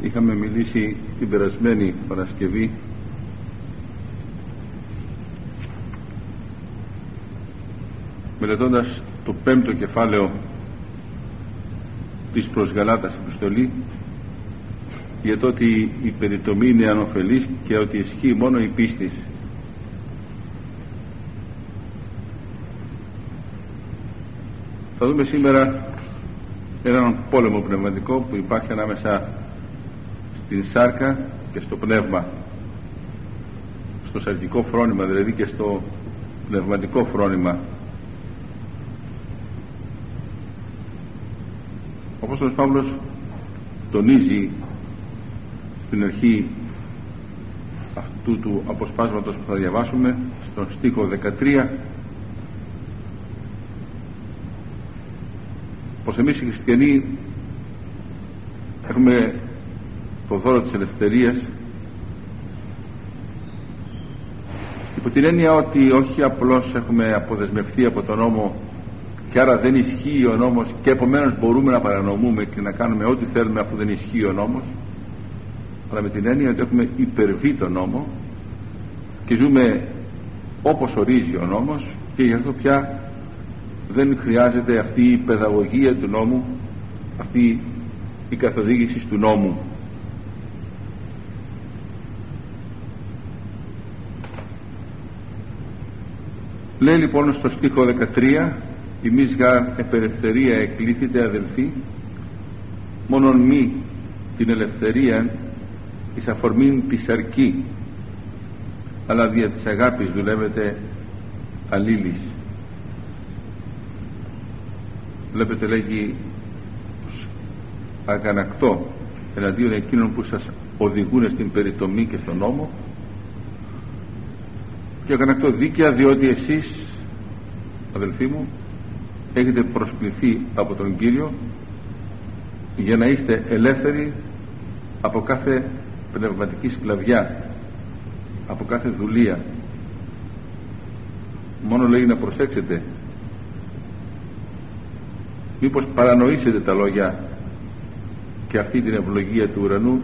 Είχαμε μιλήσει την περασμένη Παρασκευή μελετώντας το 5ο κεφάλαιο της προς Γαλάτας επιστολή για το ότι η περιτομή είναι ανωφελής και ότι ισχύει μόνο η πίστης. Θα δούμε σήμερα έναν πόλεμο πνευματικό που υπάρχει ανάμεσα στην σάρκα και στο πνεύμα, στο σαρκικό φρόνημα δηλαδή και στο πνευματικό φρόνημα. Ο Απόστολος Παύλος τονίζει στην αρχή αυτού του αποσπάσματος που θα διαβάσουμε στον στίχο 13 πως εμείς οι χριστιανοί έχουμε το δώρο της ελευθερίας υπό την έννοια ότι όχι απλώς έχουμε αποδεσμευθεί από τον νόμο και άρα δεν ισχύει ο νόμος και επομένως μπορούμε να παρανομούμε και να κάνουμε ό,τι θέλουμε αφού δεν ισχύει ο νόμος, αλλά με την έννοια ότι έχουμε υπερβεί τον νόμο και ζούμε όπως ορίζει ο νόμος και γι' αυτό πια δεν χρειάζεται αυτή η παιδαγωγία του νόμου, αυτή η καθοδήγηση του νόμου. Λέει λοιπόν στο στίχο 13: «Ημείς γαρ επελευθερία εκλήθητε αδελφοί, μόνον μη την ελευθερία εις αφορμήν της αρκή, αλλά δια της αγάπης δουλεύετε αλλήλεις». Βλέπετε λέγει αγανακτό εναντίον εκείνων που σας οδηγούν στην περιτομή και στον νόμο, και αγανακτό δίκαια διότι εσείς αδελφοί μου έχετε προσκληθεί από τον Κύριο για να είστε ελεύθεροι από κάθε πνευματική σκλαβιά, από κάθε δουλεία. Μόνο λέει να προσέξετε μήπως παρανοήσετε τα λόγια και αυτή την ευλογία του ουρανού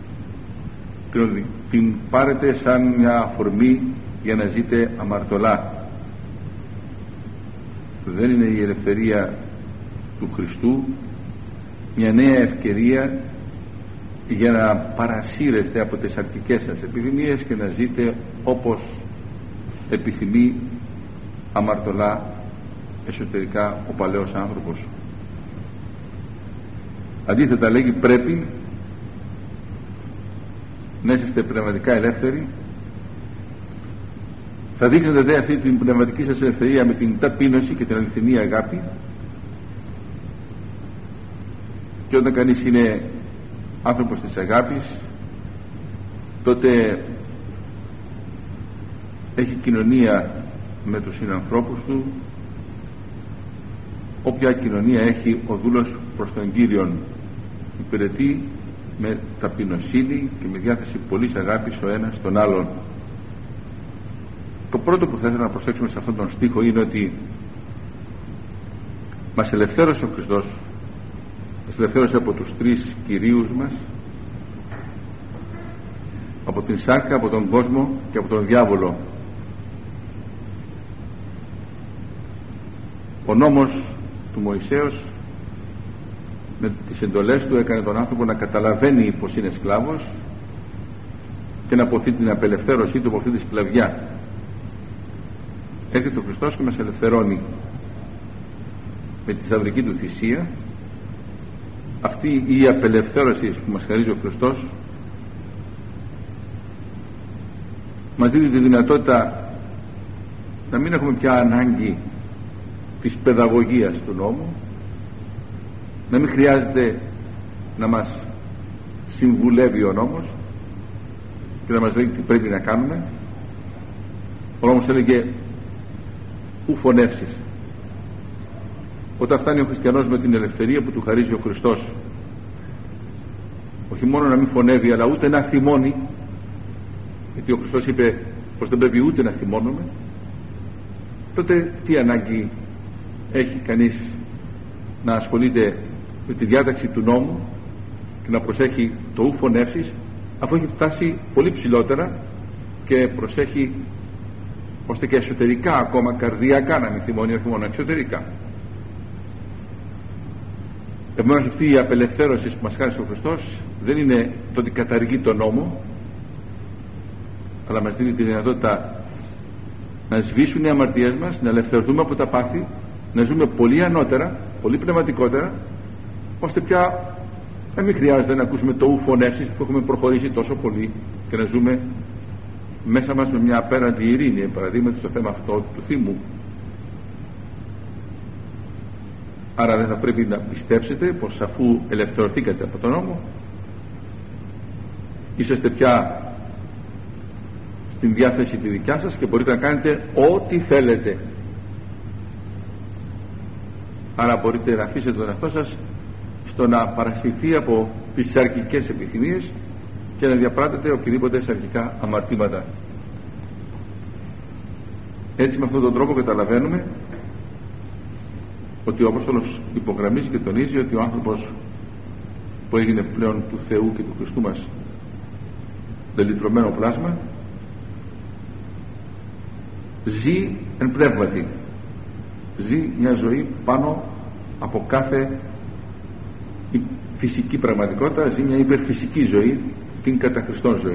την πάρετε σαν μια αφορμή για να ζείτε αμαρτωλά. Δεν είναι η ελευθερία του Χριστού μια νέα ευκαιρία για να παρασύρεστε από τις αρκικές σας επιθυμίες και να ζείτε όπως επιθυμεί αμαρτωλά εσωτερικά ο παλαιός άνθρωπος. Αντίθετα λέγει πρέπει να είστε πνευματικά ελεύθεροι. Θα δείχνετε αυτή την πνευματική σας ελευθερία με την ταπείνωση και την αληθινή αγάπη, και όταν κανείς είναι άνθρωπος της αγάπης τότε έχει κοινωνία με τους συνανθρώπους του. Όποια κοινωνία έχει ο δούλος προς τον Κύριον υπηρετεί με ταπεινοσύνη και με διάθεση πολλής αγάπης ο ένας τον άλλον. Το πρώτο που θα ήθελα να προσέξουμε σε αυτόν τον στίχο είναι ότι μας ελευθέρωσε ο Χριστός, μας ελευθέρωσε από τους τρεις κυρίους μας, από την σάρκα, από τον κόσμο και από τον διάβολο. Ο νόμος του Μωυσέως με τις εντολές του έκανε τον άνθρωπο να καταλαβαίνει πως είναι σκλάβος και να αποθεί την απελευθέρωσή του από αυτή τη σκλαβιά. Έρχεται ο Χριστός και μας ελευθερώνει με τη σταυρική του θυσία. Αυτή η απελευθέρωση που μας χαρίζει ο Χριστός μας δίνει τη δυνατότητα να μην έχουμε πια ανάγκη της παιδαγωγίας του νόμου, να μην χρειάζεται να μας συμβουλεύει ο νόμος και να μας λέει τι πρέπει να κάνουμε. Ο νόμος έλεγε ου φωνεύσεις. Όταν φτάνει ο χριστιανός με την ελευθερία που του χαρίζει ο Χριστός, όχι μόνο να μην φωνεύει αλλά ούτε να θυμώνει, γιατί ο Χριστός είπε πως δεν πρέπει ούτε να θυμώνουμε, τότε τι ανάγκη έχει κανείς να ασχολείται με τη διάταξη του νόμου και να προσέχει το ου φωνεύσεις, αφού έχει φτάσει πολύ ψηλότερα και προσέχει ώστε και εσωτερικά, ακόμα καρδιακά, να μην θυμώνει, όχι μόνο εξωτερικά. Επομένως αυτή η απελευθέρωση που μας χάρισε ο Χριστός δεν είναι το ότι καταργεί τον νόμο, αλλά μας δίνει τη δυνατότητα να σβήσουν οι αμαρτίες μας, να ελευθερωθούμε από τα πάθη, να ζούμε πολύ ανώτερα, πολύ πνευματικότερα, ώστε πια να μην χρειάζεται να ακούσουμε το ου φωνεύσεις που έχουμε προχωρήσει τόσο πολύ, και να ζούμε μέσα μας με μια απέραντη ειρήνη, παραδείγματι στο θέμα αυτό του θυμού. Άρα δεν θα πρέπει να πιστέψετε πως αφού ελευθερωθήκατε από τον νόμο, είσαστε πια στην διάθεση τη δικιά σας και μπορείτε να κάνετε ό,τι θέλετε. Άρα μπορείτε να αφήσετε τον εαυτό σας στο να παρασυρθεί από τις σαρκικές επιθυμίες και να διαπράττετε οποιαδήποτε σαρκικά αμαρτήματα. Έτσι με αυτόν τον τρόπο καταλαβαίνουμε ότι ο Απόστολος υπογραμμίζει και τονίζει ότι ο άνθρωπος που έγινε πλέον του Θεού και του Χριστού μας δελυτρωμένο πλάσμα ζει εν πνεύματι, ζει μια ζωή πάνω από κάθε φυσική πραγματικότητα, ζει μια υπερφυσική ζωή, την κατά Χριστόν ζωή.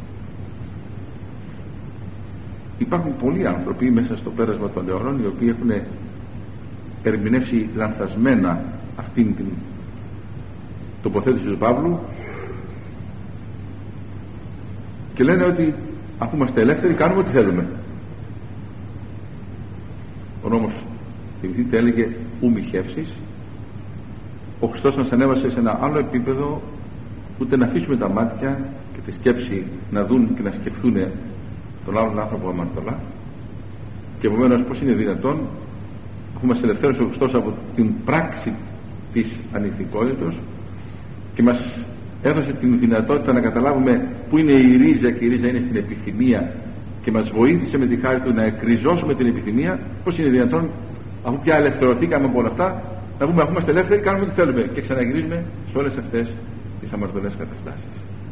Υπάρχουν πολλοί άνθρωποι μέσα στο πέρασμα των αιώνων οι οποίοι έχουν ερμηνεύσει λανθασμένα αυτήν την τοποθέτηση του Παύλου και λένε ότι αφού είμαστε ελεύθεροι κάνουμε ό,τι θέλουμε. Ο νόμος, θυμηθείτε, έλεγε ου μη χεύσεις. Ο Χριστός μας ανέβασε σε ένα άλλο επίπεδο, ούτε να αφήσουμε τα μάτια και τη σκέψη να δουν και να σκεφτούν τον άλλον άνθρωπο αμαρτωλά. Και επομένως πως είναι δυνατόν, αφού μας ελευθέρωσε ο Χριστός από την πράξη της ανηθικότητος και μας έδωσε την δυνατότητα να καταλάβουμε πού είναι η ρίζα, και η ρίζα είναι στην επιθυμία, και μας βοήθησε με τη χάρη του να εκριζώσουμε την επιθυμία, πως είναι δυνατόν, αφού πια ελευθερωθήκαμε από όλα αυτά, να πούμε αφού είμαστε ελεύθεροι κάνουμε ό,τι θέλουμε και ξαναγυρίζουμε σε όλες αυτές τις αμαρτωλές καταστάσεις.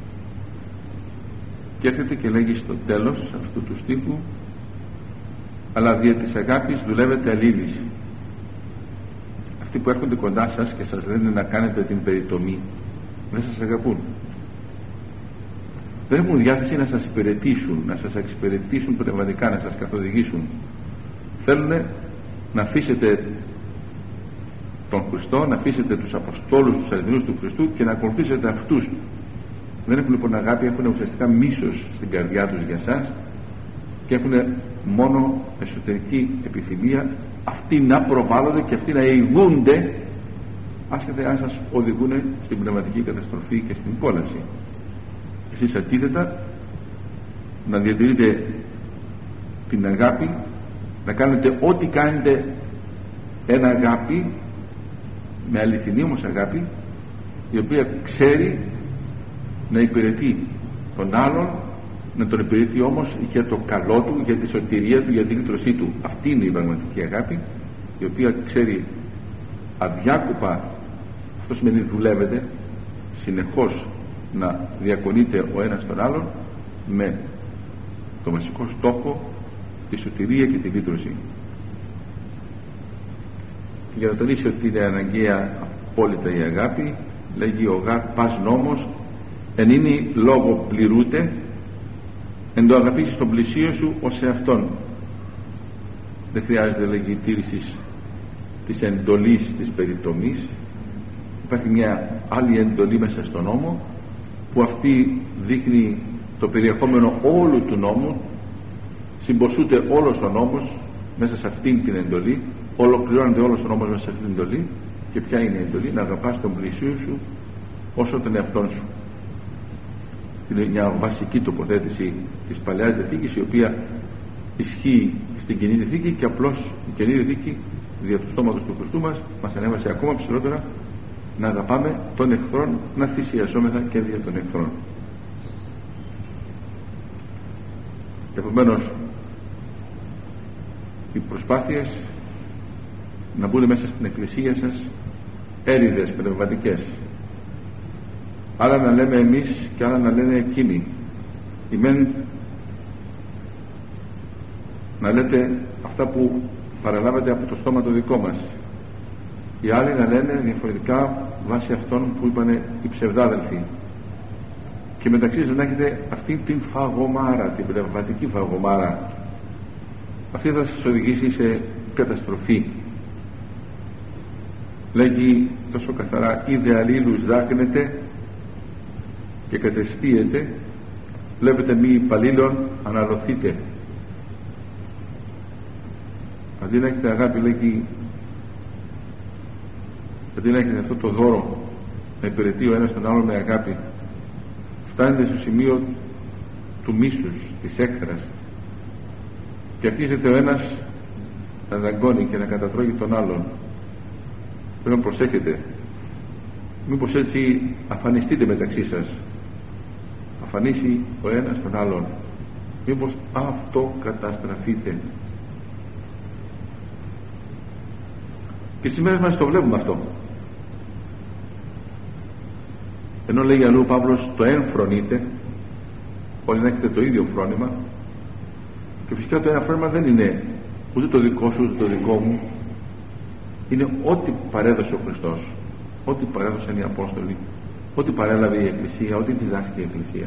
Και έρχεται και λέγει στο τέλος αυτού του στίχου, αλλά δια της αγάπης δουλεύετε αλλήλεις. Αυτοί που έρχονται κοντά σας και σας λένε να κάνετε την περιτομή δεν σας αγαπούν, δεν έχουν διάθεση να σας υπηρετήσουν, να σας εξυπηρετήσουν πνευματικά, να σας καθοδηγήσουν. Θέλουν να αφήσετε τον Χριστό, να αφήσετε τους Αποστόλους, τους αληθινούς του Χριστού και να ακολουθήσετε αυτούς. Δεν έχουν λοιπόν αγάπη, έχουν ουσιαστικά μίσος στην καρδιά τους για σας και έχουν μόνο εσωτερική επιθυμία αυτοί να προβάλλονται και αυτοί να ηγούνται, άσχετα αν σας οδηγούν στην πνευματική καταστροφή και στην κόλαση. Εσείς αντίθετα να διατηρείτε την αγάπη, να κάνετε ό,τι κάνετε ένα αγάπη, με αληθινή όμως αγάπη, η οποία ξέρει να υπηρετεί τον άλλον, να τον υπηρετεί όμως για το καλό του, για τη σωτηρία του, για την λύτρωσή του. Αυτή είναι η πραγματική αγάπη, η οποία ξέρει αδιάκοπα, αυτό σημαίνει δουλεύετε συνεχώς να διακονείται ο ένας τον άλλον με το βασικό στόχο τη σωτηρία και τη λύτρωση. Για να τονίσει ότι είναι αναγκαία απόλυτα η αγάπη, λέγει ο γάρ πας νόμος εν είναι λόγο πληρούτε εν το αγαπήσεις τον πλησίο σου ως εαυτόν. Δεν χρειάζεται, λέγει, τήρηση της εντολής της περιτομής. Υπάρχει μια άλλη εντολή μέσα στον νόμο που αυτή δείχνει το περιεχόμενο όλου του νόμου, συμποσούται όλος ο νόμος μέσα σε αυτήν την εντολή, ολοκληρώνεται όλος ο νόμος μέσα σε αυτήν την εντολή. Και ποια είναι η εντολή? Να αγαπάς τον πλησίο σου όσο τον εαυτόν σου. Είναι μια βασική τοποθέτηση της Παλαιάς Διαθήκης, η οποία ισχύει στην Καινή Διαθήκη, και απλώς η Καινή Διαθήκη δια του στόματος του Χριστού μας ανέβασε ακόμα ψηλότερα να αγαπάμε τον εχθρόν, να θυσιαζόμεθα και δια των εχθρών. Επομένως οι προσπάθειες να μπουν μέσα στην εκκλησία σας έρηδες πνευματικές, άλλα να λέμε εμείς και άλλα να λένε εκείνοι. Οι μεν να λέτε αυτά που παραλάβετε από το στόμα το δικό μας, οι άλλοι να λένε διαφορετικά βάσει αυτών που είπανε οι ψευδάδελφοι, και μεταξύ σας να έχετε αυτή την φαγωμάρα, την πνευματική φαγωμάρα. Αυτή θα σας οδηγήσει σε καταστροφή. Λέγει τόσο καθαρά: είδε αλλήλους δάκνετε και κατεστίετε, βλέπετε μη υπαλλήλων αναλωθείτε. Αντί να έχετε αγάπη, λέγει, αντί να έχετε αυτό το δώρο να υπηρετεί ο ένας τον άλλον με αγάπη, φτάνετε στο σημείο του μίσους, της έχθρας, και αρχίζεται ο ένας να δαγκώνει και να κατατρώγει τον άλλον. Πρέπει να προσέχετε, μήπως έτσι αφανιστείτε μεταξύ σας, αφανίσει ο ένας τον άλλον, μήπως αυτό καταστραφείτε. Και στις μέρες μας το βλέπουμε αυτό. Ενώ λέει αλλού ο Παύλος το εν φρονείτε, όλοι να έχετε το ίδιο φρόνημα, και φυσικά το ένα φρόνημα δεν είναι ούτε το δικό σου ούτε το δικό μου, είναι ό,τι παρέδωσε ο Χριστός, ό,τι παρέδωσαν οι Απόστολοι, ό,τι παρέλαβε η Εκκλησία, ό,τι διδάσκει η Εκκλησία.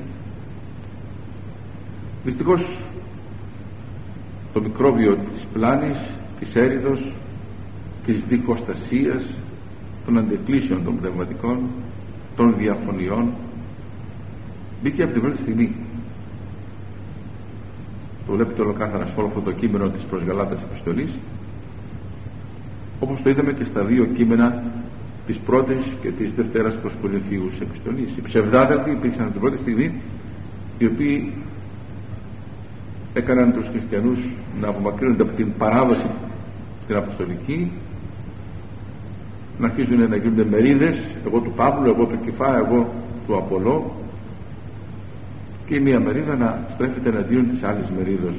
Δυστυχώς το μικρόβιο της πλάνης, της έρηδος, της διχοστασίας, των αντεκλήσεων των πνευματικών, των διαφωνιών, μπήκε από την πρώτη στιγμή. Το βλέπετε ολοκάθαρα σε όλο αυτό το κείμενο της προς Γαλάτας επιστολής, όπως το είδαμε και στα δύο κείμενα της πρώτης και της δευτέρας προς Κορινθίους επιστολής. Οι ψευδάδελφοι υπήρξαν από την πρώτη στιγμή, οι οποίοι έκαναν τους χριστιανούς να απομακρύνονται από την παράδοση την αποστολική, να αρχίζουν να γίνονται μερίδες, εγώ του Παύλου, εγώ του Κηφά, εγώ του Απολώ, και η μία μερίδα να στρέφεται εναντίον της άλλης μερίδος.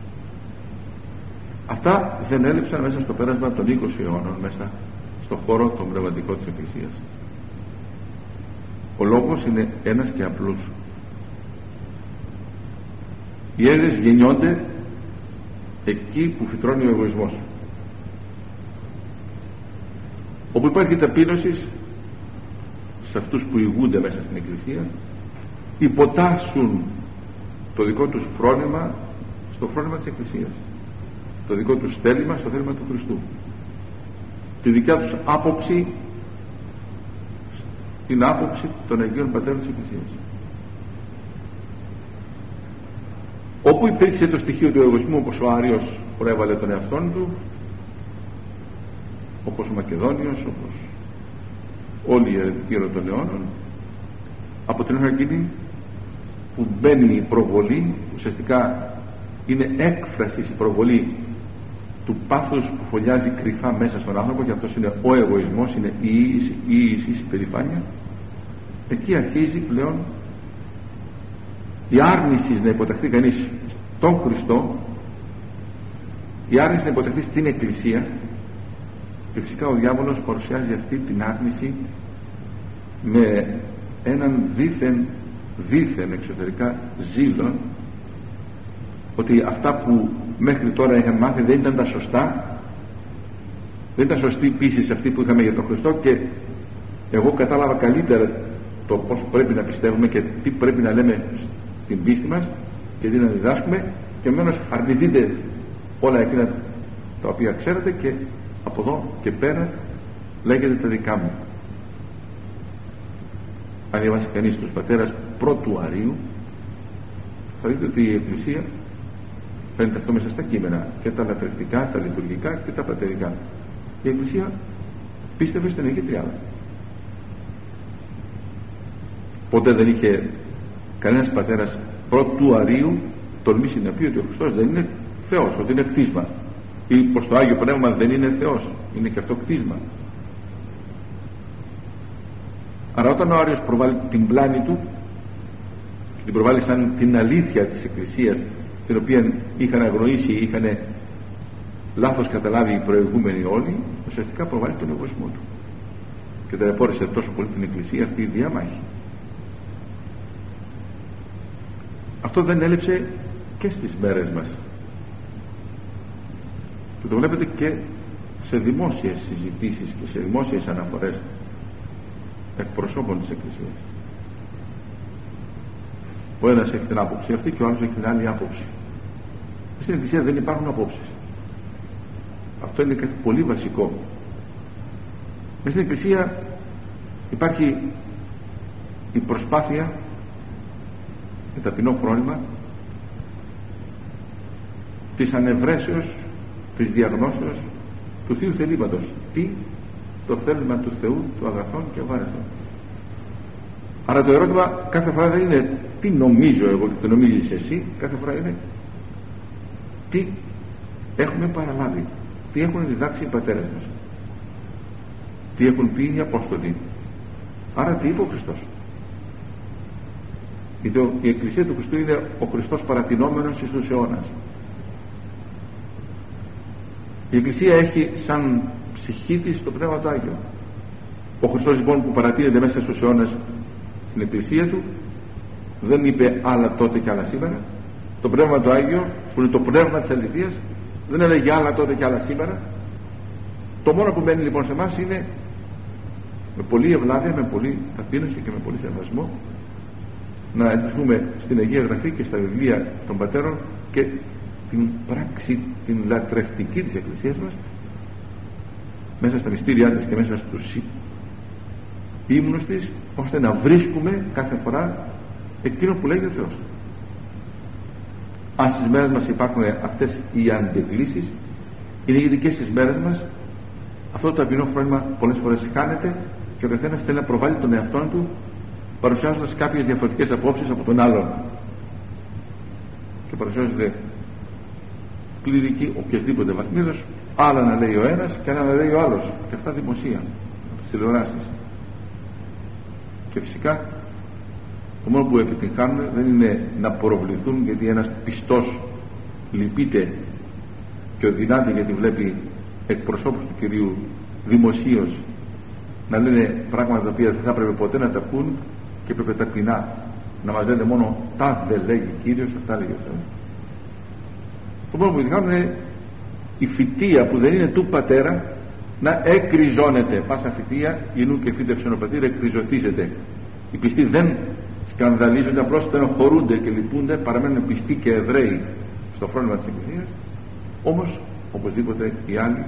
Αυτά δεν έλειψαν μέσα στο πέρασμα των 20 αιώνων, μέσα στον χώρο τον πνευματικό της Εκκλησίας. Ο λόγος είναι ένας και απλούς. Οι έρηδες γεννιόνται εκεί που φυτρώνει ο εγωισμός. Όπου υπάρχει ταπείνωση σε αυτούς που ηγούνται μέσα στην Εκκλησία, υποτάσσουν το δικό τους φρόνημα στο φρόνημα της Εκκλησίας, το δικό τους θέλημα στο θέλημα του Χριστού, τη δικιά τους άποψη στην άποψη των Αγίων Πατέρων της Εκκλησίας. Όπου υπήρξε το στοιχείο του εγωισμού, όπως ο Άριος προέβαλε τον εαυτόν του, όπως ο Μακεδόνιος, όπως όλοι οι αιρετικοί των αιώνων, από την ώρα εκείνη που μπαίνει η προβολή, ουσιαστικά είναι έκφραση η προβολή του πάθους που φωλιάζει κρυφά μέσα στον άνθρωπο, και αυτός είναι ο εγωισμός, είναι η ίηση, η περηφάνεια. Εκεί αρχίζει πλέον η άρνηση να υποταχθεί κανείς στον Χριστό, η άρνηση να υποταχθεί στην Εκκλησία, και φυσικά ο διάβολος παρουσιάζει αυτή την άρνηση με έναν δήθεν εξωτερικά ζήλον, ότι αυτά που μέχρι τώρα είχαμε μάθει δεν ήταν τα σωστά, δεν ήταν σωστή πίστη σε αυτή που είχαμε για τον Χριστό, και εγώ κατάλαβα καλύτερα το πώς πρέπει να πιστεύουμε και τι πρέπει να λέμε στην πίστη μας και τι να διδάσκουμε, και επομένως αρνηθείτε όλα εκείνα τα οποία ξέρετε, και από εδώ και πέρα λέγεται τα δικά μου. Αν διαβάσει κανείς τους πατέρας πρώτου Αρίου, θα δείτε ότι η Εκκλησία φαίνεται αυτό μέσα στα κείμενα, και τα λατρευτικά, τα λειτουργικά και τα πατερικά. Η Εκκλησία πίστευε στην Αγία Τριάδα. Ποτέ δεν είχε κανένας πατέρας πρώτου Αρίου τολμήσει να πει ότι ο Χριστός δεν είναι Θεός, ότι είναι κτίσμα, ή πως το Άγιο Πνεύμα δεν είναι Θεός, είναι και αυτό κτίσμα. Άρα όταν ο Άριος προβάλλει την πλάνη του και την προβάλλει σαν την αλήθεια της Εκκλησίας, την οποία είχαν αγνοήσει, είχαν λάθος καταλάβει οι προηγούμενοι όλοι, ουσιαστικά προβάλλει τον εγωισμό του, και ταλαιπώρησε τόσο πολύ την Εκκλησία αυτή η διαμάχη. Αυτό δεν έλειψε και στις μέρες μας, και το βλέπετε και σε δημόσιες συζητήσεις και σε δημόσιες αναφορές εκπροσώπων της Εκκλησίας. Ο ένας έχει την άποψη αυτή και ο άλλος έχει την άλλη άποψη. Στην Εκκλησία δεν υπάρχουν απόψεις. Αυτό είναι κάτι πολύ βασικό. Στην Εκκλησία υπάρχει η προσπάθεια, με ταπεινό φρόνημα, της ανευρέσεως, της διαγνώσεως του Θείου θελήματος. Τι? Το θέλημα του Θεού, του αγαθών και ευάρεστον. Άρα το ερώτημα κάθε φορά δεν είναι τι νομίζω εγώ και τι νομίζεις εσύ, κάθε φορά είναι τι έχουμε παραλάβει, τι έχουν διδάξει οι πατέρες μας, τι έχουν πει οι Απόστολοι, άρα τι είπε ο Χριστός. Γιατί η Εκκλησία του Χριστού είναι ο Χριστός παρατηνόμενος εις τους αιώνας. Η Εκκλησία έχει σαν ψυχή της το Πνεύμα του Άγιο. Ο Χριστός λοιπόν που παρατείνεται μέσα στους αιώνας στην Εκκλησία του δεν είπε άλλα τότε και άλλα σήμερα. Το Πνεύμα του Άγιο που είναι το πνεύμα της αληθείας δεν έλεγε άλλα τότε και άλλα σήμερα. Το μόνο που μένει λοιπόν σε εμάς είναι με πολλή ευλάβεια, με πολλή ταπείνωση και με πολύ σεβασμό να εντυχθούμε στην Αγία Γραφή και στα βιβλία των πατέρων και την πράξη, την λατρευτική της Εκκλησίας μας, μέσα στα μυστήριά της και μέσα στους ύμνους της, ώστε να βρίσκουμε κάθε φορά εκείνο που λέγει ο Θεός. Αν στις μέρες μας υπάρχουν αυτές οι αντεκκλήσεις, είναι γιατί και στις μέρες μας αυτό το ταπεινό φρόνημα πολλές φορές χάνεται και ο καθένας θέλει να προβάλλει τον εαυτόν του παρουσιάζοντας κάποιες διαφορετικές απόψεις από τον άλλον, και παρουσιάζονται κληρικοί οποιασδήποτε βαθμίδος, άλλα να λέει ο ένας και άλλα να λέει ο άλλος, και αυτά δημοσία από τις τηλεοράσεις. Και φυσικά το μόνο που επιτυγχάνουν δεν είναι να προβληθούν γιατί ένας πιστός λυπείται και οδυνάται γιατί βλέπει εκπροσώπους του Κυρίου δημοσίως να λένε πράγματα τα οποία δεν θα έπρεπε ποτέ να τα πούν και έπρεπε ταπεινά να μας λένε μόνο τα δεν λέγει Κύριος, αυτά λέγει ο Θεός. Το μόνο που επιτυγχάνουν είναι η φυτεία που δεν είναι του πατέρα να εκριζώνεται. Πάσα φυτεία γεννού και φύτευσεν ο πατήρ εκριζωθίζεται. Οι πιστοί δεν σκανδαλίζονται, απλώς στενοχωρούνται και λυπούνται, παραμένουν πιστοί και Εβραίοι στο φρόνημα της Εκκλησίας. Όμως οπωσδήποτε οι άλλοι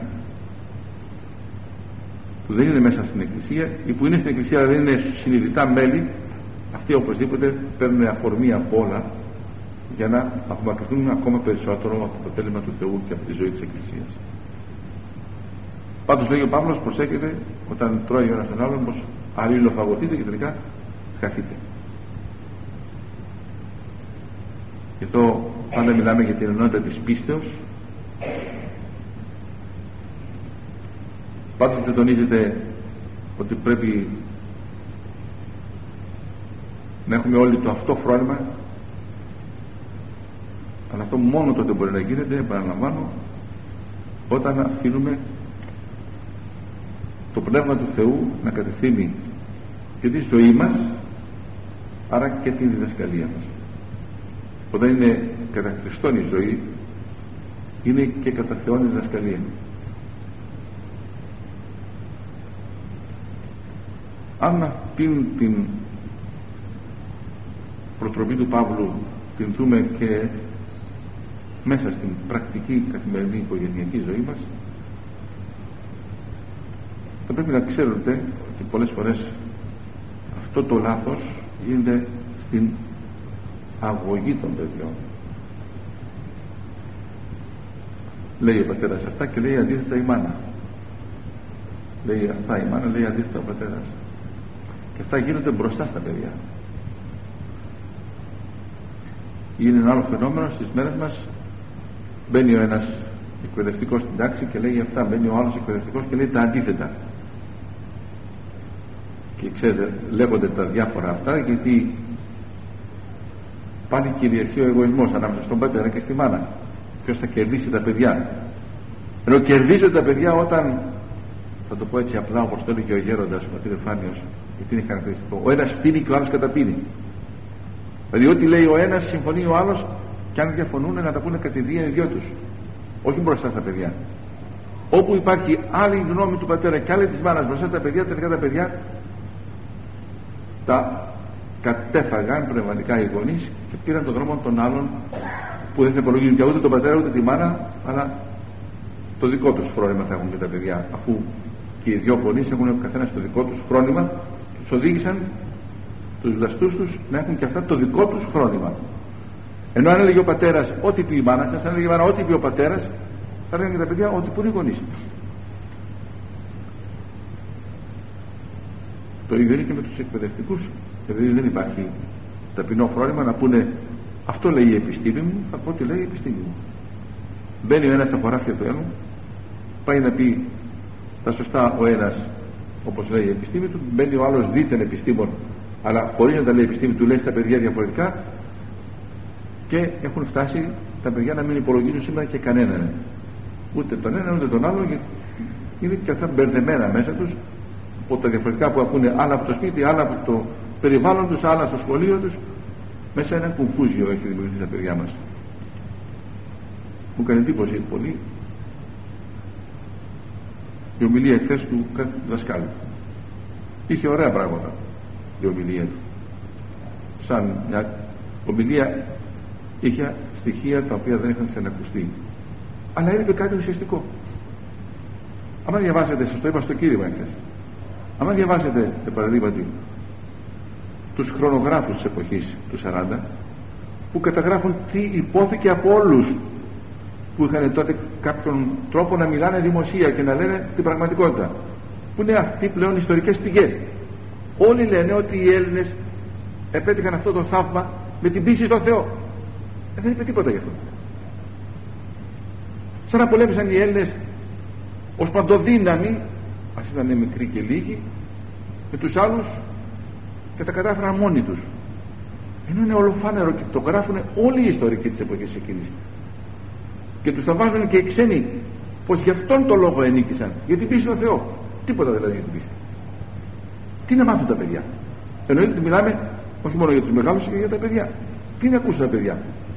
που δεν είναι μέσα στην Εκκλησία ή που είναι στην Εκκλησία αλλά δεν είναι συνειδητά μέλη, αυτοί οπωσδήποτε παίρνουν αφορμή από όλα για να απομακρυνθούν ακόμα περισσότερο από το θέλημα του Θεού και από τη ζωή της Εκκλησίας. Πάντως λέει ο Παύλος, προσέχετε όταν τρώει ο ένας τον άλλον πως αλληλοφαγωθείτε και τελικά χαθείτε. Γι' αυτό πάντα μιλάμε για την ενότητα της πίστεως. Πάντοτε τονίζεται ότι πρέπει να έχουμε όλοι το αυτό φρόνημα, αλλά αυτό μόνο τότε μπορεί να γίνεται, επαναλαμβάνω, όταν αφήνουμε το Πνεύμα του Θεού να κατευθύνει και τη ζωή μας, άρα και τη διδασκαλία μας. Όταν είναι κατά Χριστόν η ζωή, είναι και κατά Θεόν η διδασκαλία. Αν αυτήν την προτροπή του Παύλου την δούμε και μέσα στην πρακτική καθημερινή οικογενειακή ζωή μας, θα πρέπει να ξέρετε ότι πολλές φορές αυτό το λάθος γίνεται στην αγωγή των παιδιών. Λέει ο πατέρας αυτά και λέει αντίθετα η μάνα. Λέει αυτά η μάνα, λέει αντίθετα ο πατέρας. Και αυτά γίνονται μπροστά στα παιδιά. Είναι ένα άλλο φαινόμενο στις μέρες μας. Μπαίνει ο ένας εκπαιδευτικός στην τάξη και λέει αυτά, μπαίνει ο άλλος εκπαιδευτικός και λέει τα αντίθετα. Και ξέρετε, λέγονται τα διάφορα αυτά γιατί πάλι κυριαρχεί ο εγωισμός ανάμεσα στον πατέρα και στη μάνα. Ποιος θα κερδίσει τα παιδιά? Ενώ κερδίζονται τα παιδιά όταν, θα το πω έτσι απλά όπως το έλεγε και ο γέροντας ο πατήρ Εφάνιος, γιατί είναι χαρακτηριστικό, ο ένας φτύνει και ο άλλος καταπίνει. Δηλαδή ό,τι λέει ο ένας συμφωνεί ο άλλος, και αν διαφωνούν να τα πούνε κατηδίαν οι δυο τους, όχι μπροστά στα παιδιά. Όπου υπάρχει άλλη γνώμη του πατέρα και άλλη της μάνας μπροστά στα παιδιά, τελικά τα παιδιά τα κατέφαγαν πνευματικά οι γονείς και πήραν τον δρόμο των άλλων, που δεν θα υπολογίζουν και ούτε τον πατέρα ούτε τη μάνα, αλλά το δικό τους φρόνημα θα έχουν και τα παιδιά, αφού και οι δυο γονείς έχουν ο καθένας το δικό τους φρόνημα, τους οδήγησαν τους βλαστούς τους να έχουν και αυτά το δικό τους φρόνημα. Ενώ αν έλεγε ο πατέρας ό,τι πει η μάνα σας, αν έλεγε η μάνα ό,τι πει ο πατέρας, θα λέγανε και τα παιδιά ό,τι πούν οι γονείς. Το ίδιο είναι και με τους εκπαιδευτικούς. Δηλαδή δεν υπάρχει ταπεινό φρόνημα να πούνε αυτό λέει η επιστήμη μου, θα πω τι λέει η επιστήμη μου. Μπαίνει ο ένας στα χωράφια του ένου, πάει να πει τα σωστά ο ένας όπως λέει η επιστήμη του, μπαίνει ο άλλος δίθεν επιστήμον, αλλά χωρίς να τα λέει η επιστήμη του, λέει στα παιδιά διαφορετικά, και έχουν φτάσει τα παιδιά να μην υπολογίζουν σήμερα και κανέναν, ούτε τον ένα ούτε τον άλλο, γιατί είναι και αυτά μπερδεμένα μέσα τους από τα διαφορετικά που ακούνε, άλλα από το σπίτι, άλλα από το περιβάλλον τους, άλλα στο σχολείο τους. Μέσα ένα κουμφούζιο έχει δημιουργηθεί στα παιδιά μας. Μου έκανε εντύπωση πολύ η ομιλία εχθές του δασκάλου. Είχε ωραία πράγματα η ομιλία του. Σαν μια ομιλία είχε στοιχεία τα οποία δεν είχαν ξανακουστεί, αλλά έλεγε κάτι ουσιαστικό. Άμα διαβάσετε, σας το είπα στο κήρυγμα εχθές, άμα διαβάσετε παραδείγματι τους χρονογράφους της εποχής του 40, που καταγράφουν τι υπόθηκε από όλους που είχαν τότε κάποιον τρόπο να μιλάνε δημοσία και να λένε την πραγματικότητα, που είναι αυτοί πλέον ιστορικές πηγές, όλοι λένε ότι οι Έλληνες επέτυχαν αυτό το θαύμα με την πίστη στο Θεό. Δεν είπε τίποτα γι' αυτό. Σαν να πολέμησαν οι Έλληνες ως παντοδύναμη, ας ήταν μικροί και λίγοι, με τους άλλους, και τα κατάφεραν μόνοι τους. Ενώ είναι ολοφάνερο και το γράφουν όλοι οι ιστορικοί της εποχής εκείνης, και τους τα βάζουν και οι ξένοι πως γι' αυτόν τον λόγο ενίκησαν, για την πίστη στο Θεό. Τίποτα δηλαδή για την πίστη. Τι να μάθουν τα παιδιά? Εννοείται ότι μιλάμε όχι μόνο για τους μεγάλους, και για τα παιδιά. Τι να ακούσουν τα παιδιά?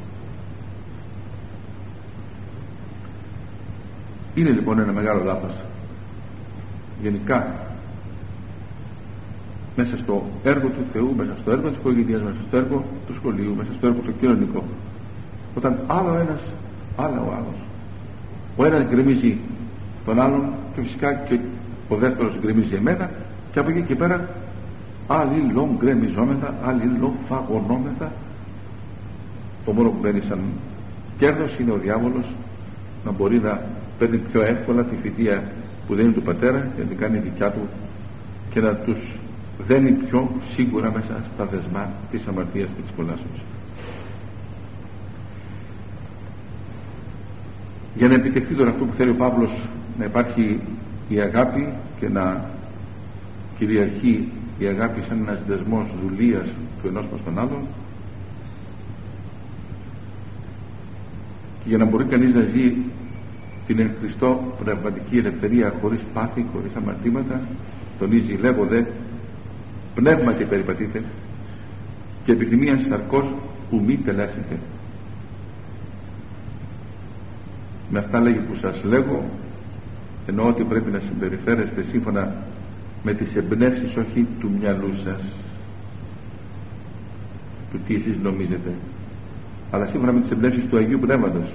Είναι λοιπόν ένα μεγάλο λάθος γενικά μέσα στο έργο του Θεού, μέσα στο έργο της οικογένειας, μέσα στο έργο του σχολείου, μέσα στο έργο το κοινωνικό, όταν άλλο ένας, άλλο ο άλλος, ο ένας γκρεμίζει τον άλλον, και φυσικά και ο δεύτερος γκρεμίζει εμένα, και από εκεί και πέρα αλληλό γκρεμιζόμεθα, αλληλό φαγωνόμεθα. Το μόνο που μπαίνει σαν κέρδος είναι ο διάβολος να μπορεί να παίρνει πιο εύκολα τη θητεία που δεν είναι του πατέρα και να την κάνει δικιά του, και να τους δένει πιο σίγουρα μέσα στα δεσμά της αμαρτίας και της κολάσεως. Για να επιτευχθεί τώρα αυτό που θέλει ο Παύλος, να υπάρχει η αγάπη και να κυριαρχεί η αγάπη σαν ένας δεσμός δουλείας του ενός προς τον άλλον, και για να μπορεί κανείς να ζει την εν Χριστώ πνευματική ελευθερία χωρίς πάθη, χωρίς αμαρτήματα, τονίζει λέγω πνεύματι περιπατείτε και επιθυμίαν σαρκός που μη τελέσετε. Με αυτά λέγει που σας λέγω, εννοώ ότι πρέπει να συμπεριφέρεστε σύμφωνα με τις εμπνεύσεις όχι του μυαλού σας, του τι εσείς νομίζετε, αλλά σύμφωνα με τις εμπνεύσεις του Αγίου Πνεύματος.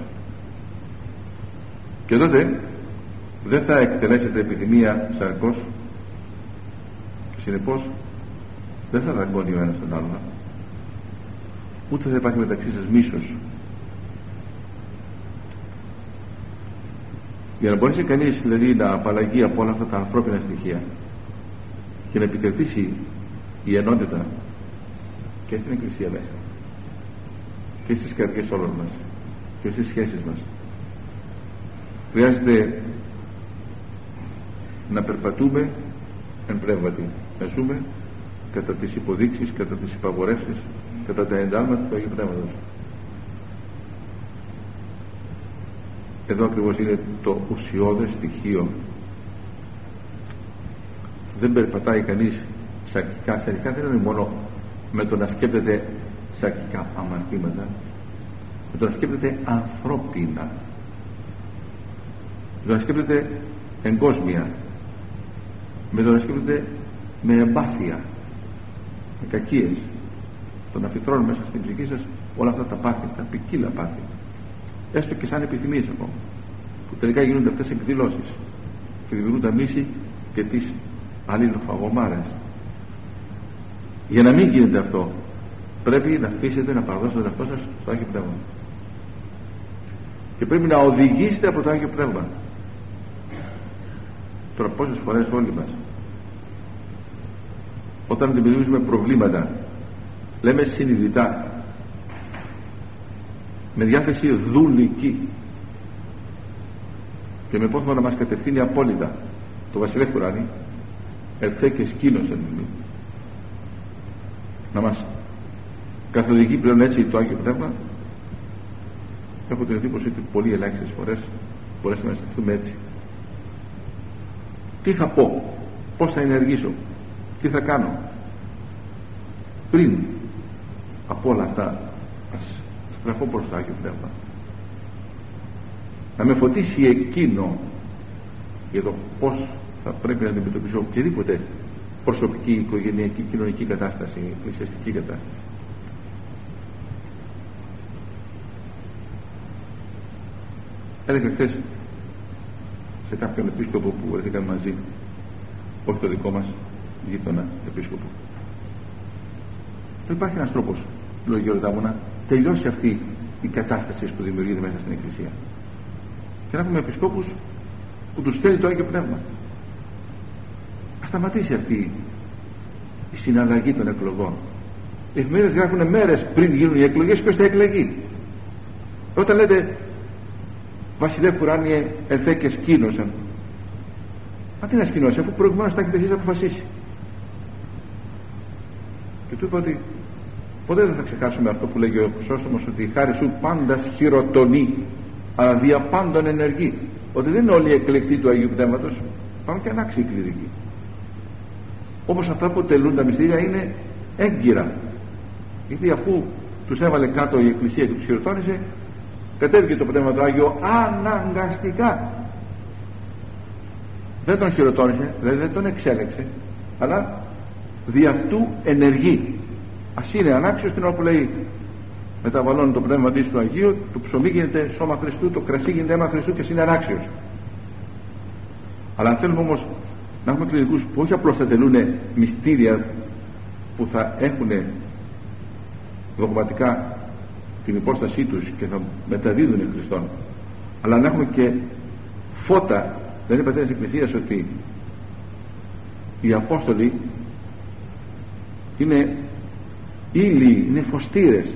Και τότε δεν θα εκτελέσετε επιθυμία σαρκός, και συνεπώς δεν θα δαγκώνει ο ένας τον άλλον, ούτε θα υπάρχει μεταξύ σας μίσος. Για να μπορέσει κανείς δηλαδή να απαλλαγεί από όλα αυτά τα ανθρώπινα στοιχεία και να επικρατήσει η ενότητα και στην Εκκλησία μέσα και στις καρδιές όλων μας και στις σχέσεις μας, χρειάζεται να περπατούμε εν πνεύματι, να ζούμε κατά τις υποδείξεις, κατά τις υπαγορεύσεις, κατά τα εντάλματα του Αγίου Πνεύματος. Εδώ ακριβώς είναι το ουσιώδες στοιχείο. Δεν περπατάει κανείς σαρκικά. Σαρκικά δεν είναι μόνο με το να σκέπτεται σαρκικά αμαρτήματα, με το να σκέπτεται ανθρώπινα, με το να σκέπτεται εγκόσμια, με το να σκέπτεται με εμπάθεια, με κακίες, το να φυτρώνει μέσα στην ψυχή σας όλα αυτά τα πάθη, τα ποικίλα πάθη, έστω και σαν επιθυμίες ακόμα, που τελικά γίνονται αυτές εκδηλώσεις και δημιουργούν τα μίση και τις αλληλοφαγωμάρες. Για να μην γίνεται αυτό, πρέπει να αφήσετε να παραδώσετε τον εαυτό σας στο Άγιο Πνεύμα και πρέπει να οδηγήσετε από το Άγιο Πνεύμα. Τώρα πόσες φορές όλοι μας, όταν αντιμετωπίζουμε προβλήματα, λέμε συνειδητά, με διάθεση δουλική και με πόθο να μας κατευθύνει απόλυτα το βασιλεύ Κουράνι, ελθέ και σκήνωσεν να μας καθοδηγεί πλέον έτσι το Άγιο Πνεύμα. Έχω την εντύπωση ότι πολύ ελάχιστες φορές μπορέσαμε να σκεφτούμε έτσι. Τι θα πω, πώς θα ενεργήσω, τι θα κάνω. Πριν από όλα αυτά ας στραφώ προς το Άγιο Πνεύμα, να με φωτίσει εκείνο για το πώς θα πρέπει να αντιμετωπίσω οποιαδήποτε προσωπική, οικογενειακή, κοινωνική κατάσταση, εκκλησιαστική κατάσταση. Έλεγα χθες σε κάποιον επίσκοπο που βρεθήκαν μαζί, όχι το δικό μας γείτονα επίσκοπο, υπάρχει ένας τρόπος, λέω Γεωργιά μου, να τελειώσει αυτή η κατάσταση που δημιουργείται μέσα στην Εκκλησία και να έχουμε επισκόπους που τους στέλνει το Άγιο Πνεύμα. Ας σταματήσει αυτή η συναλλαγή των εκλογών. Οι εφημερίδες γράφουν μέρες πριν γίνουν οι εκλογές ποιος θα εκλεγεί. Όταν λέτε βασιλεύ Ουράνιε ελθέ και σκήνωσαν, μα τι να σκηνώσει, αφού προηγουμένως τα έχετε εσείς αποφασίσει. Και του είπα ότι ποτέ δεν θα ξεχάσουμε αυτό που λέγει ο Χρυσόστομος, ότι η χάρη σου πάντα χειροτονεί αλλά δια πάντων ενεργεί. Ότι δεν είναι όλοι οι εκλεκτοί του Αγίου Πνεύματος, υπάρχουν και ανάξιοι κληρικοί. Όπως αυτά που τελούν τα μυστήρια είναι έγκυρα, γιατί αφού τους έβαλε κάτω η Εκκλησία και τους χειροτώνησε, κατέβηκε το Πνεύμα του Άγιο αναγκαστικά. Δεν τον χειροτώνησε, δηλαδή δεν τον εξέλεξε, αλλά δι' αυτού ενεργεί. Ας είναι ανάξιος την ώρα που λέει μεταβαλώνει το Πνεύμα της του Αγίου, το ψωμί γίνεται σώμα Χριστού, το κρασί γίνεται αίμα Χριστού και είναι ανάξιος. Αλλά αν θέλουμε όμως να έχουμε κληρικούς που όχι απλώς θα τελούν μυστήρια που θα έχουν δογματικά την υπόστασή τους και θα μεταδίδουν Χριστόν, αλλά να έχουμε και φώτα. Δεν είναι πατέρας της Εκκλησίας ότι οι Απόστολοι είναι ύλοι, είναι φωστήρες,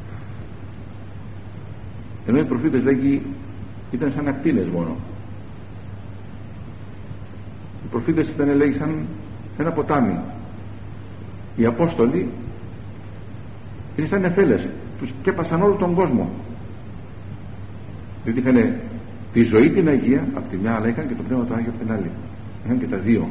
ενώ οι προφήτες λέγει ήταν σαν ακτίνες μόνο. Οι προφήτες ήταν, λέγει, σαν ένα ποτάμι. Οι Απόστολοι είναι σαν νεφέλες, τους κέπασαν όλο τον κόσμο, διότι είχαν τη ζωή την Αγία από τη μια, αλλά είχαν και το Πνεύμα του Άγιο από την άλλη, είχαν και τα δύο.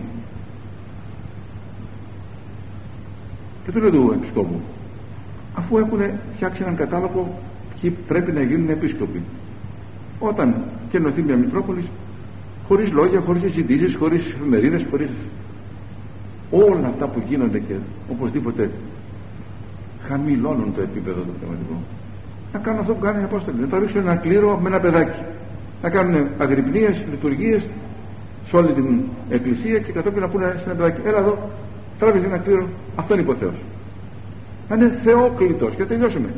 Και του λέω του επισκόπου, αφού έχουν φτιάξει έναν κατάλογο ποιοι πρέπει να γίνουν επίσκοποι, όταν κενωθεί μια Μητρόπολη, χωρίς λόγια, χωρίς συζητήσεις, χωρίς εφημερίδες, χωρίς όλα αυτά που γίνονται και οπωσδήποτε χαμηλώνουν το επίπεδο του πνευματικού, να κάνουν αυτό που κάνουν οι Απόστολοι, να τραβήξουν ένα κλήρο με ένα παιδάκι, να κάνουν αγρυπνίες, λειτουργίες σε όλη την Εκκλησία και κατόπιν να πούνε σε ένα παιδάκι, έλα εδώ, τράβηξε ένα κλήρο, αυτό είναι υποθέως. Να είναι θεόκλητος και τελειώσουμε.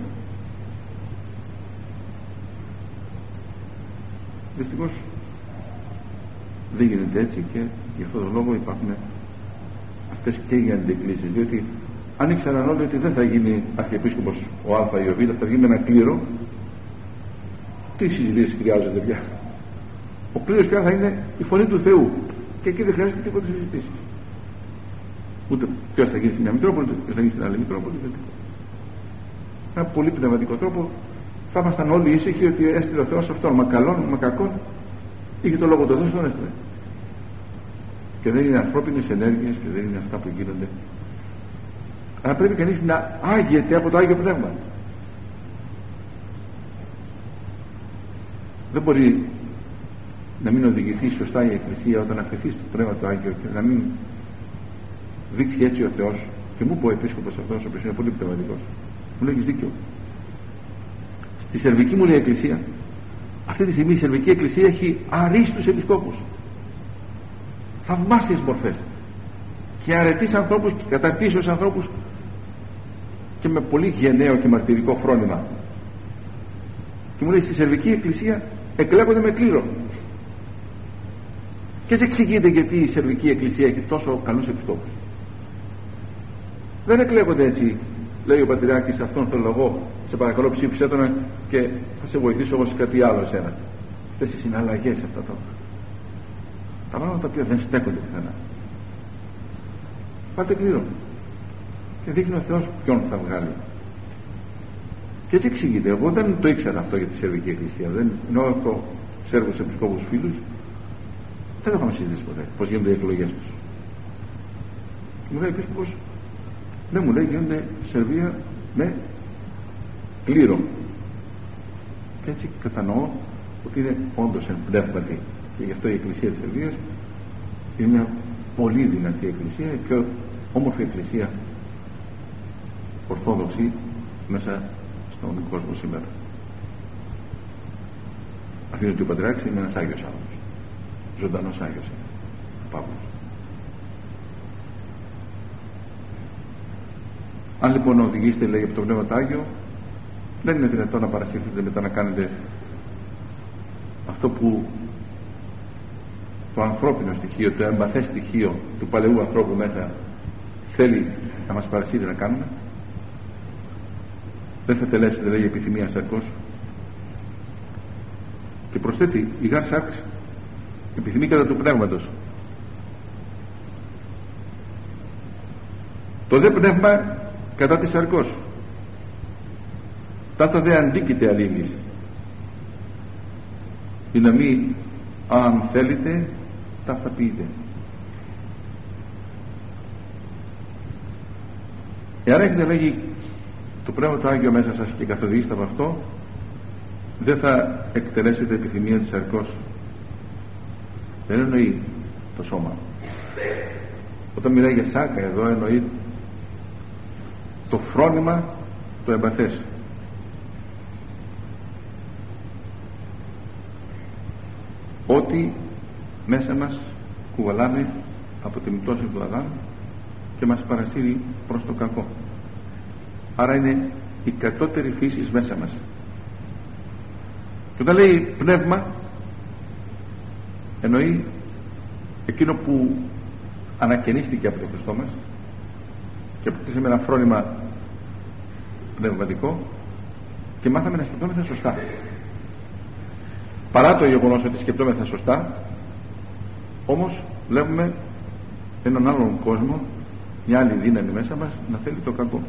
Δυστυχώς δεν γίνεται έτσι και γι' αυτόν τον λόγο υπάρχουν αυτές και οι αντιεκκλήσεις, διότι αν ήξεραν όλοι ότι δεν θα γίνει αρχιεπίσκοπος ο Α ή ο Β, θα βγει με ένα κλήρο, τι συζητήσεις χρειάζονται πια. Ο κλήρος πια θα είναι η φωνή του Θεού και εκεί δεν χρειάζεται τίποτα συζητήσεις. Ούτε ποιος θα γίνει στην μια Μητρόπολη, ποιος θα γίνει στην άλλη Μητρόπολη. Με ένα πολύ πνευματικό τρόπο θα ήμασταν όλοι ήσυχοι ότι έστειλε ο Θεός αυτόν, μα καλόν, μα κακόν, είχε το λόγο του Θεού, τον έστειλε. Και δεν είναι ανθρώπινες ενέργειες και δεν είναι αυτά που γίνονται Αλλά πρέπει κανείς να άγεται από το Άγιο Πνεύμα. Δεν μπορεί να μην οδηγηθεί σωστά η Εκκλησία όταν αφαιθεί στο Πνεύμα το Άγιο και να μην δείξει έτσι ο Θεός. Και μου είπε ο επίσκοπος αυτός, ο οποίος είναι πολύ πνευματικός, μου λέει: έχεις δίκιο. Στη Σερβική, μου λέει, Εκκλησία, αυτή τη στιγμή η Σερβική Εκκλησία έχει αρίστους επισκόπους, θαυμάσιες μορφές και αρετείς ανθρώπους και καταρτήσεως ανθρώπους και με πολύ γενναίο και μαρτυρικό φρόνημα. Και μου λέει: στη Σερβική Εκκλησία εκλέγονται με κλήρο. Και έτσι εξηγείται γιατί η Σερβική Εκκλησία έχει τόσο καλούς επισκόπους. Δεν εκλέγονται έτσι. Λέει ο Πατριάρχης: σε αυτόν θέλω εγώ, σε παρακαλώ ψήφισε τον και θα σε βοηθήσω όμως κάτι άλλο εσένα. Αυτές οι συναλλαγές, αυτά τα πράγματα τα οποία δεν στέκονται πουθενά. Πάρτε κλήρο και δείχνει ο Θεός ποιον θα βγάλει. Και έτσι εξηγείται. Εγώ δεν το ήξερα αυτό για τη Σερβική Εκκλησία. Δεν έχω Σέρβους επισκόπους φίλους, δεν το είχαμε συζητήσει ποτέ πώς γίνονται οι εκλογές τους. Μου λέει ο επίσκοπος: ναι, μου λέει, γίνονται Σερβία με κλήρο. Και έτσι κατανοώ ότι είναι όντως εμπνεύματι, και γι' αυτό η Εκκλησία της Σερβίας είναι μια πολύ δυνατή Εκκλησία, η πιο όμορφη Εκκλησία ορθόδοξη μέσα στον κόσμο σήμερα. Αφήνω ότι ο Πατριάρχης είναι ένας Άγιος άνθρωπος, ζωντανός Άγιος είναι ο Παύλος. Αν λοιπόν οδηγήσετε, λέει, από το Πνεύμα το Άγιο, δεν είναι δυνατόν να παρασυρθείτε μετά να κάνετε αυτό που το ανθρώπινο στοιχείο, το εμπαθές στοιχείο του παλαιού ανθρώπου μέσα θέλει να μας παρασύρει να κάνουμε. Δεν θα τελέσετε, λέει, επιθυμία σαρκός. Και προσθέτει: η γάρ σάρξ επιθυμεί κατά του πνεύματος. Το δε πνεύμα κατά της σαρκός. Ταύτα δε αντίκειται αλλήλης. Η να μη, αν θέλετε, ταύτα πείτε. Εάν έχετε, λέγει, το Πνεύμα το Άγιο μέσα σας και καθοδηγήσετε από αυτό, δεν θα εκτελέσετε επιθυμία της σαρκός. Δεν εννοεί το σώμα. Όταν μιλάει για σάρκα εδώ, εννοεί το φρόνημα, το εμπαθές. Ότι μέσα μας κουβαλάμε από τη μητώση του Αδάμ και μας παρασύρει προς το κακό. Άρα είναι η κατώτερη φύση μέσα μας. Και όταν λέει πνεύμα, εννοεί εκείνο που ανακαινίστηκε από το Χριστό μας και αποκτήσαμε ένα φρόνημα πνευματικό και μάθαμε να σκεπτόμεθα σωστά. Παρά το γεγονός ότι σκεπτόμεθα σωστά, όμως βλέπουμε έναν άλλον κόσμο, μια άλλη δύναμη μέσα μας να θέλει το κακό.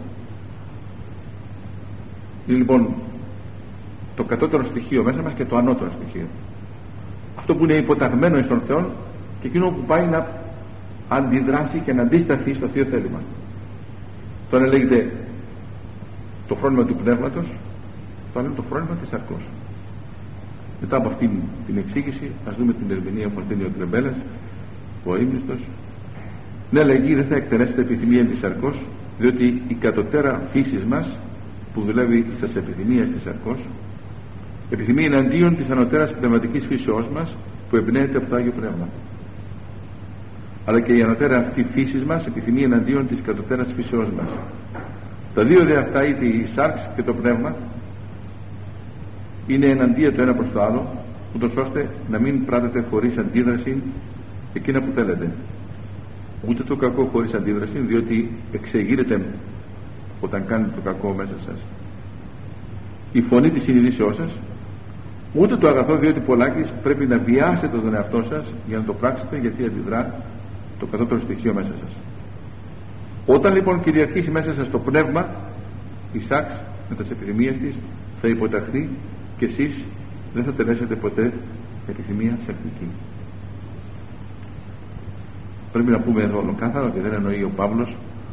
Είναι λοιπόν το κατώτερο στοιχείο μέσα μας και το ανώτερο στοιχείο. Αυτό που είναι υποταγμένο εις τον Θεό και εκείνο που πάει να αντιδράσει και να αντισταθεί στο Θείο θέλημα. Το ένα λέγεται το φρόνημα του πνεύματος, το άλλο είναι το φρόνημα της σαρκός. Μετά από αυτήν την εξήγηση, ας δούμε την ερμηνεία που μας δίνει ο Τρεμπέλας, ο ύμνηστος. Ναι, λέγει, δεν θα εκτελέσετε επιθυμία της σαρκός, διότι η κατωτέρα φύσης μας που δουλεύει στις επιθυμίες της σαρκός επιθυμεί εναντίον της ανωτέρας πνευματικής φύσεώς μας που εμπνέεται από το Άγιο Πνεύμα. Αλλά και η ανωτέρα αυτή φύσης μας επιθυμεί εναντίον της κατωτέρας φύσεώς μας. Τα δύο δε αυτά, είτε η σάρξ και το πνεύμα, είναι εναντία το ένα προς το άλλο, ούτως ώστε να μην πράτετε χωρίς αντίδραση εκείνα που θέλετε. Ούτε το κακό χωρίς αντίδραση, διότι εξεγείρεται όταν κάνετε το κακό μέσα σας η φωνή της συνειδήσεώς σας, ούτε το αγαθό, διότι πολλάκις πρέπει να βιάσετε τον εαυτό σας για να το πράξετε, γιατί αντιδρά το κατώτερο στοιχείο μέσα σας. Όταν λοιπόν κυριαρχήσει μέσα σας το πνεύμα, η σάξ με τις επιθυμίες της θα υποταχθεί και εσείς δεν θα τελέσετε ποτέ επιθυμία σαρκική. Πρέπει να πούμε εδώ ολοκάθαρα ότι δεν εννοεί ο Παύλος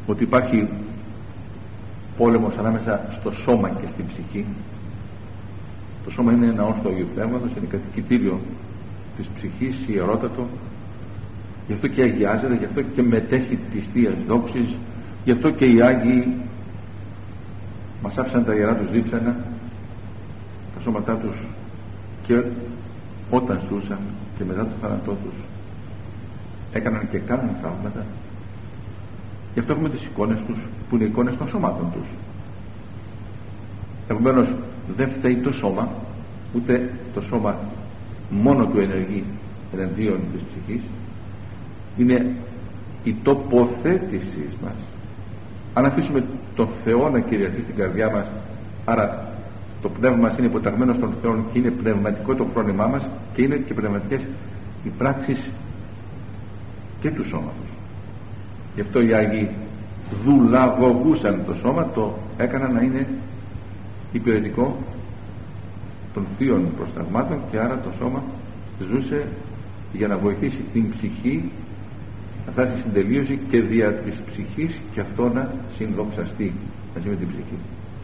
ότι υπάρχει πόλεμος ανάμεσα στο σώμα και στην ψυχή. Το σώμα είναι ναός του Αγίου Πνεύματος, είναι κατοικητήριο της ψυχής, ιερότατο, γι' αυτό και αγιάζεται, γι' αυτό και μετέχει της Θείας δόξης, γι' αυτό και οι Άγιοι μας άφησαν τα ιερά τους δίψανα, τα σώματά τους, και όταν ζούσαν και μετά το θάνατό τους έκαναν και κάνουν θαύματα. Γι' αυτό έχουμε τις εικόνες τους, που είναι εικόνες των σωμάτων τους. Επομένως δεν φταίει το σώμα, ούτε το σώμα μόνο του ενεργεί εναντίον της ψυχής. Είναι η τοποθέτησή μας. Αν αφήσουμε τον Θεό να κυριαρχεί στην καρδιά μας, άρα το πνεύμα μας είναι υποταγμένο στον Θεό και είναι πνευματικό το φρόνημά μας, και είναι και πνευματικές οι πράξεις και του σώματος. Γι' αυτό οι Άγιοι δουλαγωγούσαν το σώμα, το έκαναν να είναι υπηρετικό των θείων προσταγμάτων, και άρα το σώμα ζούσε για να βοηθήσει την ψυχή να φτάσει στην τελείωση, και δια της ψυχής και αυτό να συνδοξαστεί μαζί με την ψυχή.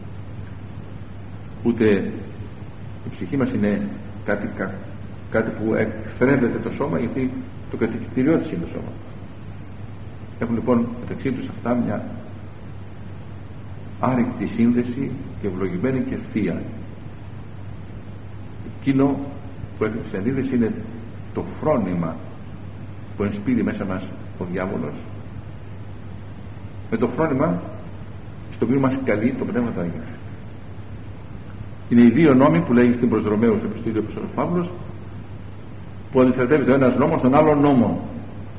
Ούτε η ψυχή μας είναι κάτι που εκθρέβεται το σώμα, γιατί το κατοικητήριό της είναι το σώμα. Έχουν λοιπόν μεταξύ τους αυτά μια άρρηκτη σύνδεση και ευλογημένη και θεία. Εκείνο που έχει τη συνδύνηση είναι το φρόνημα που ενспείρει μέσα μας ο διάβολος, με το φρόνημα στο οποίο μας καλεί το Πνεύμα του Άγιο. Είναι οι δύο νόμοι που λέγει στην προς Ρωμαίους επιστολή ο Παύλος, που αντιστρατεύει το ένας νόμο στον άλλον νόμο.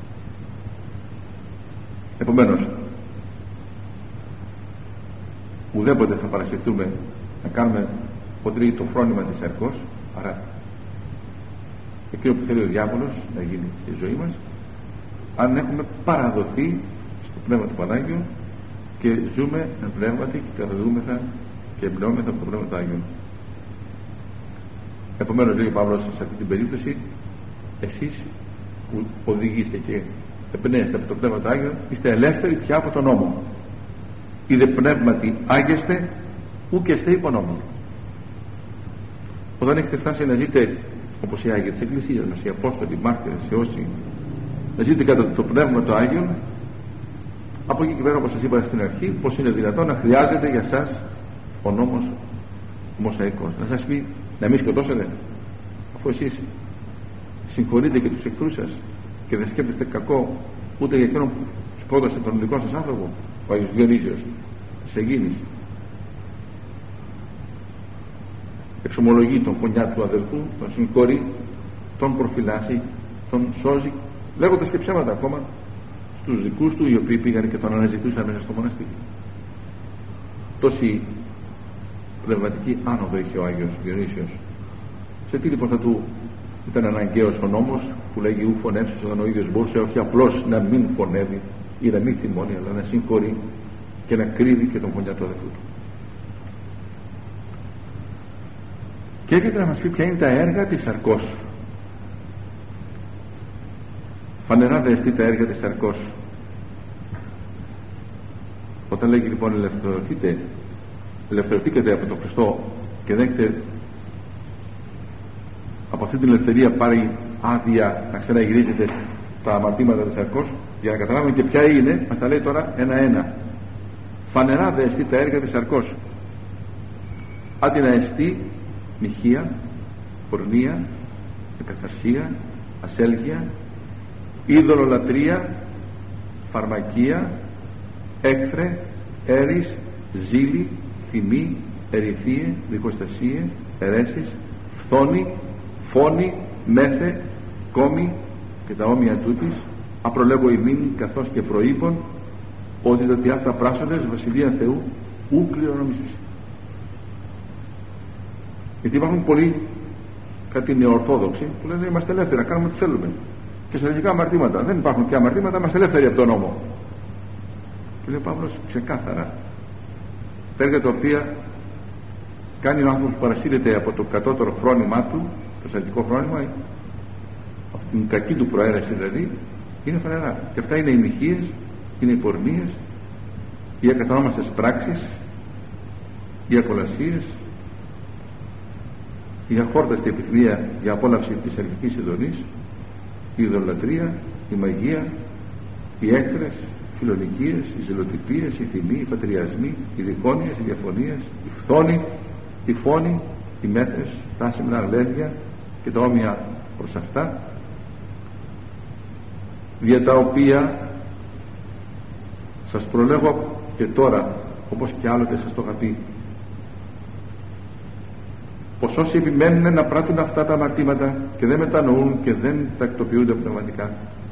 Επομένως ουδέποτε θα παρασυρθούμε να κάνουμε ποτέ το φρόνημα της σαρκός, άρα εκείνο που θέλει ο διάβολος να γίνει στη ζωή μας, αν έχουμε παραδοθεί στο Πνεύμα του Πανάγιου και ζούμε εν πνεύματι και καθοδούμεθα και εμπνεώμεθα από το Πνεύμα του Άγιου. Επομένως, λέει ο Παύλος σε αυτή την περίπτωση, εσείς που οδηγείστε και εμπνέεστε από το Πνεύμα του Άγιου, είστε ελεύθεροι πια από τον νόμο. Είδε πνεύματι άγεστε, ούκ εστε υπό νόμον. Όταν έχετε φτάσει να ζείτε όπως οι Άγιοι της Εκκλησίας μας, οι Απόστολοι, οι μάρτυρες, οι όσοι, να ζείτε κατά το Πνεύμα του Άγιου, από εκεί και πέρα, όπως σας είπα στην αρχή, πως είναι δυνατόν να χρειάζεται για σας ο νόμος Μωσαϊκός. Να σας πει να μην σκοτώσετε, αφού εσείς συγχωρείτε και τους εχθρούς σας και δεν σκέπτεστε κακό ούτε για εκείνον που σκότωσε τον δικό σας άνθρωπο, ο Άγιος Διονύσιος της Αιγίνης. Εξομολογεί τον φωνιά του αδελφού, τον συγχωρεί, τον προφυλάσσει, τον σώζει, λέγοντας και ψέματα ακόμα στους δικούς του, οι οποίοι πήγαν και τον αναζητούσαν μέσα στο μοναστήρι. Τόση πνευματική άνοδο είχε ο Άγιος Διονύσιος. Σε τι λοιπόν θα του ήταν αναγκαίος ο νόμος που λέγει ου φωνεύσεις, όταν ο ίδιος μπορούσε όχι απλώς να μην φωνεύει ή να μην θυμώνει, αλλά να συγχωρεί και να κρύβει και τον φωνιά του αδελφού του. Και έρχεται να μας πει ποια είναι τα έργα της σαρκός. Φανερά δε εστί τα έργα της σαρκός. Όταν λέγει λοιπόν ελευθερωθήκετε από τον Χριστό και δεν έχετε από αυτή την ελευθερία πάρει άδεια να ξαναγυρίζετε τα αμαρτήματα της σαρκός, για να καταλάβουμε και ποια είναι, μας τα λέει τώρα ένα-ένα. Φανερά δε εστί τα έργα της σαρκός. Άντι να εστί μοιχεία, πορνεία, εκαθαρσία, ασέλγεια, είδωλολατρία, φαρμακεία, έκθρε, έρης, ζήλη, θυμή, ερηθείε, δικοστασίε, αιρέσεις, φθόνη, φόνη, μέθε, κόμη και τα όμοια τούτης, απρολέγω ημίν καθώς και προείπων ότι τα αυτά πράσσοντες βασιλεία Θεού ου κληρονομήσεις. Γιατί υπάρχουν πολλοί κάτι νεοορθόδοξοι που λένε είμαστε ελεύθεροι, κάνουμε ό,τι θέλουμε και σε λογικά αμαρτήματα δεν υπάρχουν πια αμαρτήματα, είμαστε ελεύθεροι από τον νόμο. Και λέει ο Παύλος ξεκάθαρα τα έργα τα οποία κάνει ο άνθρωπος που παρασύρεται από το κατώτερο φρόνημά του, το σαρκικό φρόνημα, από την κακή του προαίρεση δηλαδή, είναι φανερά. Και αυτά είναι οι μοιχείες, είναι οι πορνείες, οι ακατανόμαστες πράξεις, οι ακολασίες, η αχόρταστη επιθυμία για απόλαυση της αρχικής ειδονής, η ειδωλατρία, η μαγεία, οι έκθρες, οι φιλονικίες, οι ζηλοτυπίες, οι θυμοί, οι πατριασμοί, οι δικόνιες, οι διαφωνίες, οι φθόνοι, οι φόνοι, οι μέθες, τα άσημνα αλέργεια και τα όμοια προς αυτά, δια τα οποία σας προλέγω και τώρα, όπως και άλλοτε σας το είχα πει, πως όσοι επιμένουν να πράττουν αυτά τα αμαρτήματα και δεν μετανοούν και δεν τακτοποιούνται πνευματικά,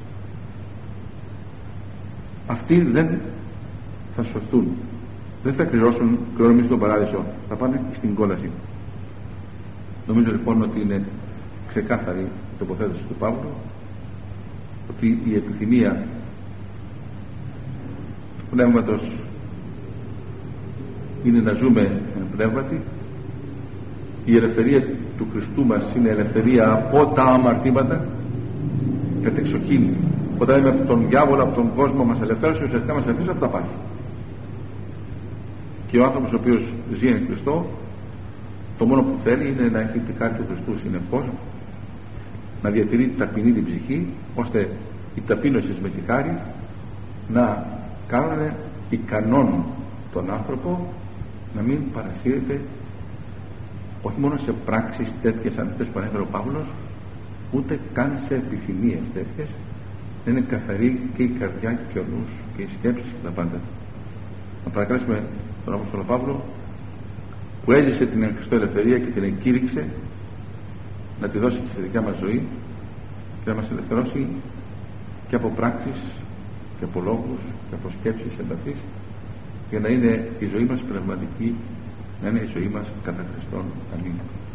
αυτοί δεν θα σωθούν, δεν θα κληρονομήσουν τον παράδεισο, θα πάνε στην κόλαση. Νομίζω λοιπόν ότι είναι ξεκάθαρη η τοποθέτηση του Παύλου, ότι η επιθυμία του πνεύματος είναι να ζούμε εν πνεύματι, η ελευθερία του Χριστού μας είναι ελευθερία από τα αμαρτήματα κατεξοχήν. Όταν είμαι από τον διάβολο, από τον κόσμο μας ελευθέρωσε, ουσιαστικά μας ελευθέρωσε από τα πάθη. Και ο άνθρωπος ο οποίος ζει εν Χριστώ, το μόνο που θέλει είναι να έχει την χάρη του Χριστού συνεχώς, να διατηρεί ταπεινή την ψυχή, ώστε η ταπείνωση με τη χάρη να κάνουν ικανόν τον άνθρωπο να μην παρασύρεται όχι μόνο σε πράξεις τέτοιες σαν αυτές που ανέφερε ο Παύλος, ούτε καν σε επιθυμίες τέτοιες. Να είναι καθαρή και η καρδιά και ο νους και οι σκέψεις και τα πάντα. Να παρακαλέσουμε τον Απόστολο Παύλο, που έζησε την Χριστό ελευθερία και την εκήρυξε, να τη δώσει και στη δικιά μας ζωή και να μας ελευθερώσει και από πράξεις και από λόγους και από σκέψεις εμπαθείς, για να είναι η ζωή μας πνευματική, να είναι η ζωή μας κατά Χριστόν. Αμήν.